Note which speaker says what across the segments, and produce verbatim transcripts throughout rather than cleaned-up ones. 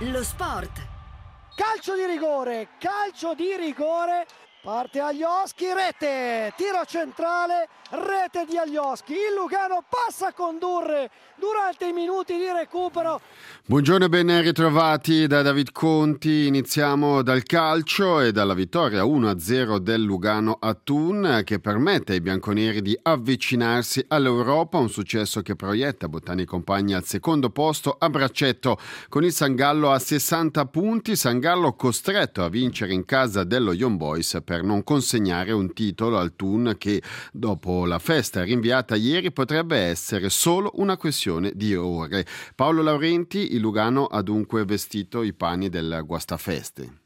Speaker 1: Lo sport.
Speaker 2: Calcio di rigore, calcio di rigore, parte Aglioschi, rete, tiro centrale, rete di Aglioschi. Il Lugano passa a condurre durante i minuti di recupero.
Speaker 3: Buongiorno e ben ritrovati da David Conti. Iniziamo dal calcio e dalla vittoria uno a zero del Lugano a Thun, che permette ai bianconeri di avvicinarsi all'Europa, un successo che proietta Bottani Compagni al secondo posto a braccetto con il San Gallo a sessanta punti. San Gallo costretto a vincere in casa dello Young Boys per non consegnare un titolo al Thun che, dopo la festa rinviata ieri, potrebbe essere solo una questione di ore. Paolo Laurenti, il Lugano ha dunque vestito i panni del guastafeste.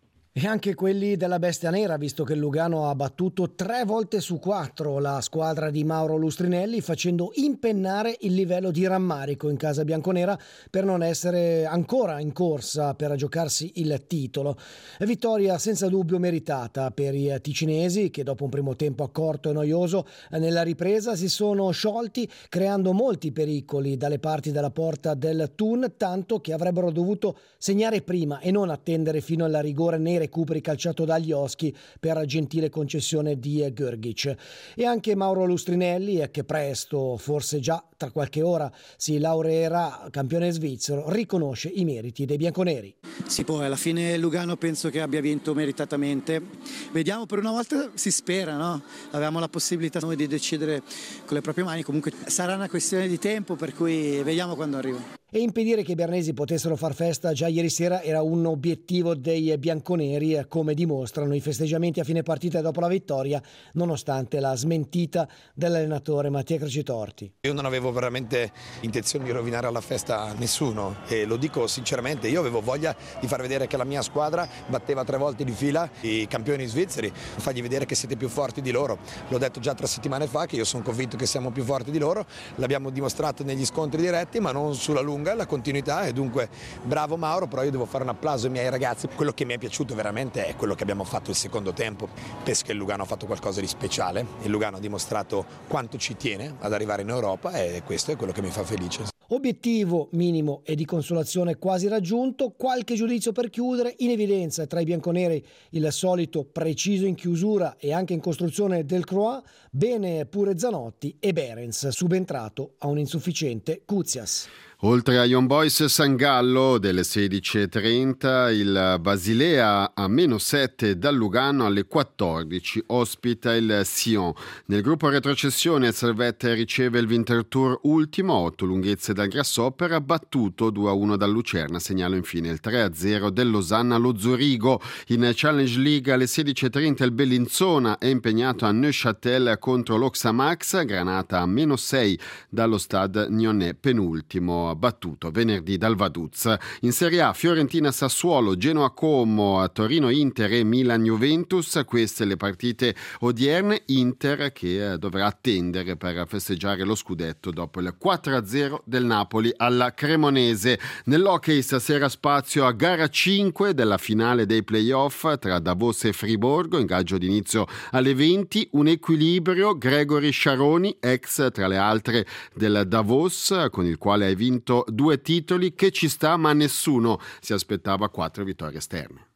Speaker 2: E anche quelli della bestia nera, visto che il Lugano ha battuto tre volte su quattro la squadra di Mauro Lustrinelli, facendo impennare il livello di rammarico in casa bianconera per non essere ancora in corsa per giocarsi il titolo. Vittoria senza dubbio meritata per i ticinesi, che dopo un primo tempo accorto e noioso nella ripresa si sono sciolti, creando molti pericoli dalle parti della porta del Thun, tanto che avrebbero dovuto segnare prima e non attendere fino alla rigore nei recuperi calciato da Aglioschi per gentile concessione di Grgic. E anche Mauro Lustrinelli, che presto, forse già tra qualche ora, si laureerà campione svizzero, riconosce i meriti dei bianconeri.
Speaker 4: Sì, poi alla fine Lugano penso che abbia vinto meritatamente. Vediamo, per una volta si spera, no? Avevamo la possibilità noi di decidere con le proprie mani, comunque sarà una questione di tempo, per cui vediamo quando arriva.
Speaker 2: E impedire che i bernesi potessero far festa già ieri sera era un obiettivo dei bianconeri, come dimostrano i festeggiamenti a fine partita dopo la vittoria, nonostante la smentita dell'allenatore Mattia Crocitorti.
Speaker 5: Io non avevo veramente intenzione di rovinare la festa a nessuno e lo dico sinceramente, io avevo voglia di far vedere che la mia squadra batteva tre volte di fila i campioni svizzeri, fargli vedere che siete più forti di loro. L'ho detto già tre settimane fa che io sono convinto che siamo più forti di loro, l'abbiamo dimostrato negli scontri diretti ma non sulla lunga, la continuità, e dunque bravo Mauro, però io devo fare un applauso ai miei ragazzi. Quello che mi è piaciuto veramente è quello che abbiamo fatto il secondo tempo. Penso che il Lugano ha fatto qualcosa di speciale, il Lugano ha dimostrato quanto ci tiene ad arrivare in Europa e questo è quello che mi fa felice.
Speaker 2: Obiettivo minimo e di consolazione quasi raggiunto, qualche giudizio per chiudere. In evidenza tra i bianconeri il solito preciso in chiusura e anche in costruzione del Croix, bene pure Zanotti e Berens, subentrato a un insufficiente Kuzias.
Speaker 3: Oltre a Young Boys San Gallo delle sedici e trenta, il Basilea a meno sette dal Lugano alle quattordici ospita il Sion. Nel gruppo retrocessione il Servette riceve il Winterthur ultimo, otto lunghezze dal Grasshopper, battuto due a uno dal Lucerna. Segnalo infine il tre a zero del Losanna allo Zurigo. In Challenge League alle sedici e trenta il Bellinzona è impegnato a Neuchâtel contro l'Oxamax. Granata a meno sei dallo Stade Nyonnais, penultimo, battuto venerdì dal Vaduz. In Serie A Fiorentina Sassuolo, Genoa Como, a Torino Inter e Milan Juventus. Queste le partite odierne. Inter che dovrà attendere per festeggiare lo scudetto dopo il quattro a zero del Napoli alla Cremonese. Nell'hockey stasera spazio a gara cinque della finale dei playoff tra Davos e Friburgo, ingaggio d'inizio alle venti, un equilibrio. Gregory Sciaroni, ex tra le altre del Davos, con il quale hai vinto due titoli, che ci sta, ma nessuno si aspettava quattro vittorie esterne.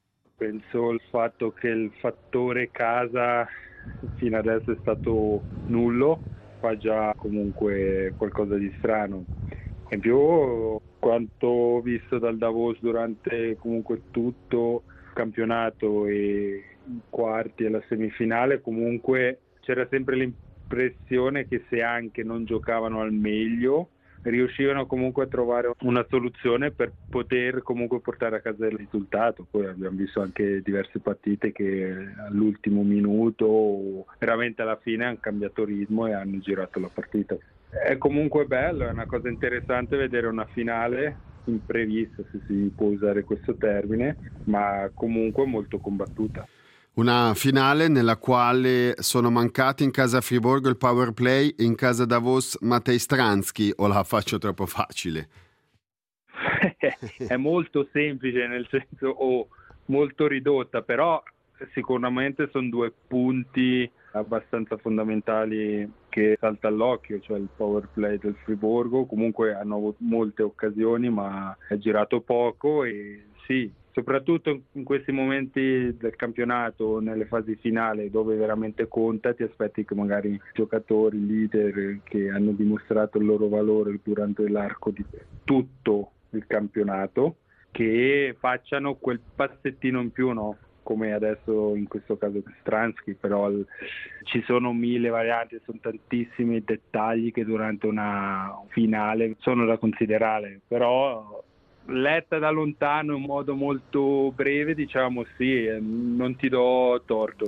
Speaker 6: Penso il fatto che il fattore casa fino adesso è stato nullo, fa già comunque qualcosa di strano. In più, quanto ho visto dal Davos durante comunque tutto il campionato e i quarti e la semifinale, comunque c'era sempre l'impressione che se anche non giocavano al meglio riuscivano comunque a trovare una soluzione per poter comunque portare a casa il risultato. Poi abbiamo visto anche diverse partite che all'ultimo minuto o veramente alla fine hanno cambiato ritmo e hanno girato la partita. È comunque bello, è una cosa interessante vedere una finale imprevista, se si può usare questo termine, ma comunque molto combattuta.
Speaker 3: Una finale nella quale sono mancati in casa Friburgo il power play e in casa Davos Matej Stransky, o la faccio troppo facile?
Speaker 6: È molto semplice, nel senso, o molto ridotta, però sicuramente sono due punti abbastanza fondamentali che salta all'occhio, cioè il power play del Friburgo. Comunque hanno avuto molte occasioni ma è girato poco e sì, soprattutto in questi momenti del campionato, nelle fasi finali dove veramente conta, ti aspetti che magari i giocatori, i leader che hanno dimostrato il loro valore durante l'arco di tutto il campionato, che facciano quel passettino in più, no? Come adesso in questo caso Stransky, però il, ci sono mille varianti, sono tantissimi dettagli che durante una finale sono da considerare, però letta da lontano in modo molto breve, diciamo sì, non ti do torto.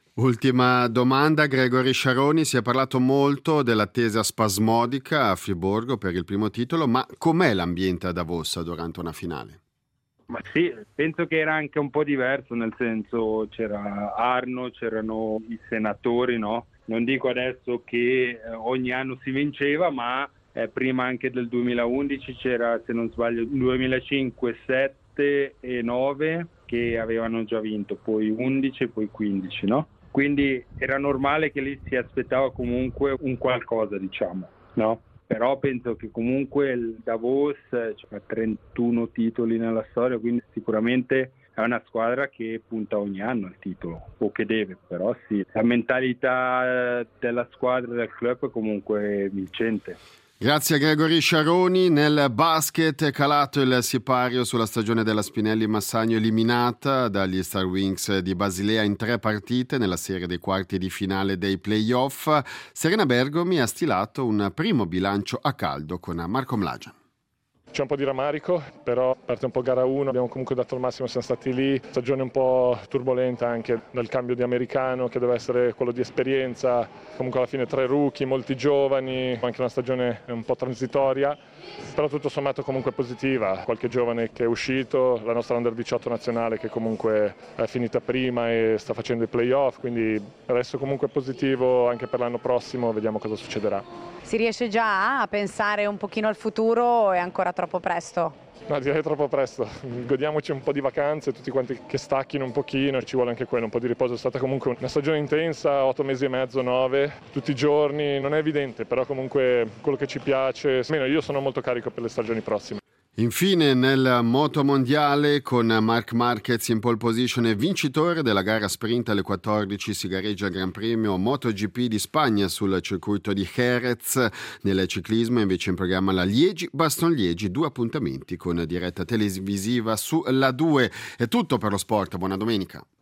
Speaker 3: Ultima domanda, Gregory Sciaroni, si è parlato molto dell'attesa spasmodica a Friburgo per il primo titolo, ma com'è l'ambiente a Davos durante una finale?
Speaker 6: Ma sì, penso che era anche un po' diverso, nel senso c'era Arno, c'erano i senatori, no? Non dico adesso che ogni anno si vinceva, ma eh, prima anche del duemilaundici c'era, se non sbaglio, duemilacinque, sette e nove che avevano già vinto, poi undici e poi quindici, no? Quindi era normale che lì si aspettava comunque un qualcosa, diciamo, no? Però penso che comunque il Davos ha trentuno titoli nella storia, quindi sicuramente è una squadra che punta ogni anno al titolo, o che deve, però sì, la mentalità della squadra e del club è comunque vincente.
Speaker 3: Grazie a Gregory Sciaroni. Nel basket è calato il sipario sulla stagione della Spinelli Massagno, eliminata dagli Star Wings di Basilea in tre partite nella serie dei quarti di finale dei playoff. Serena Bergomi ha stilato un primo bilancio a caldo con Marco Mlagian.
Speaker 1: C'è un po' di rammarico, però parte un po' gara uno, abbiamo comunque dato il massimo, siamo stati lì, stagione un po' turbolenta anche dal cambio di americano che deve essere quello di esperienza, comunque alla fine tre rookie, molti giovani, anche una stagione un po' transitoria, però tutto sommato comunque positiva, qualche giovane che è uscito, la nostra under diciotto nazionale che comunque è finita prima e sta facendo i playoff, quindi adesso comunque positivo anche per l'anno prossimo, vediamo cosa succederà.
Speaker 7: Si riesce già a pensare un pochino al futuro o è ancora troppo presto?
Speaker 1: No, direi troppo presto. Godiamoci un po' di vacanze, tutti quanti che stacchino un pochino, ci vuole anche quello, un po' di riposo. È stata comunque una stagione intensa, otto mesi e mezzo, nove, tutti i giorni, non è evidente, però comunque quello che ci piace. Almeno io sono molto carico per le stagioni prossime.
Speaker 3: Infine nel moto mondiale con Marc Marquez in pole position e vincitore della gara sprint alle quattordici si gareggia il Gran Premio MotoGP di Spagna sul circuito di Jerez. Nel ciclismo invece in programma la Liegi-Bastogne-Liegi, due appuntamenti con diretta televisiva su La due. È tutto per lo sport, buona domenica.